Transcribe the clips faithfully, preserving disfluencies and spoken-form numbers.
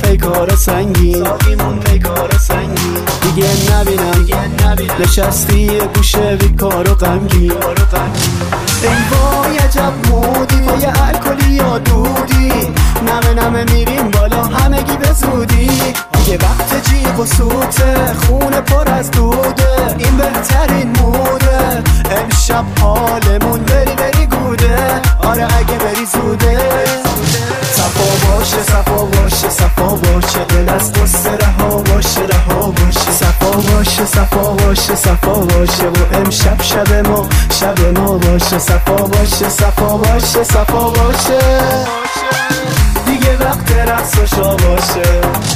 پیکار سنگین، ساقیمون پیکار سنگین. دیگه نبینم نشستی یه گوشه بیکار و غمگین. ای وای عجب مودی با یه الکلی یا دودی، نمه نمه میریم بالا همگی به زودی. دیگه وقت جیغ و سوته، خونه پر از دوده، این بهترین موده. امشب حالمون بری بری گوده، آره اگه بری زوده. صفا باشه صفا باشه صفا باشه، دل از قصه رها باشه رها باشه. صفا باشه صفا باشه صفا باشه و امشب شب ما شب ما باشه. صفا باشه صفا باشه صفا باشه، دیگه وقت رقص و شا باشه.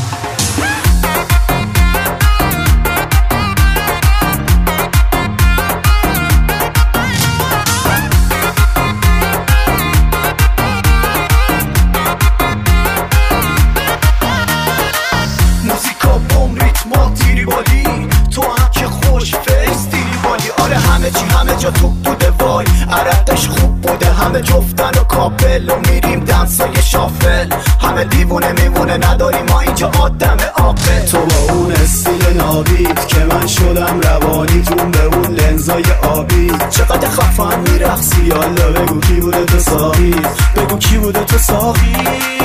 تو هم که خوش فیس دیری بالی، آره همه چی همه جا توپ بوده، وای عرقش خوب بوده. همه جفتن و کاپل و میریم دنسای شافل، همه دیوونه میمونه نداریم ما اینجا آدم عاقل. تو با اون استیل نابید که من شدم روانی جون به اون لنزای آبی. چقدر خفن میرقصی، یالا بگو کی بوده تو ساقی، بگو کی بوده تو ساقی.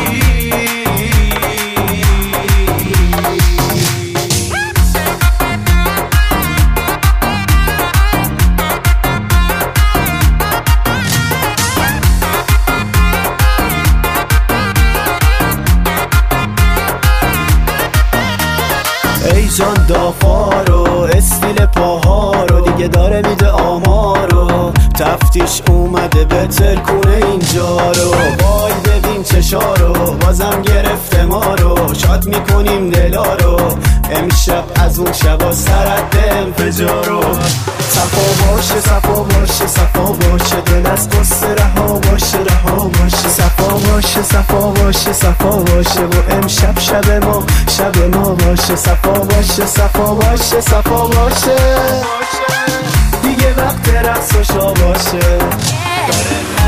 ای جان دافارو استیل پاها رو دیگه داره میده آمارو. تفتیش اومده به تلکونه اینجا رو، وای ببین چشا رو بازم گرفته ما رو. شاد میکنیم دلا رو امشب از اون شبا سرد انفجارو. صفا باشه صفا باشه صفا باشه، دل از قصه رها باشه رها باشه. صفا باشه صفا باشه صفا باشه و امشب شب ما شب ما باشه. صفا باشه صفا باشه صفا باشه، دیگه وقت رقص و شا باشه.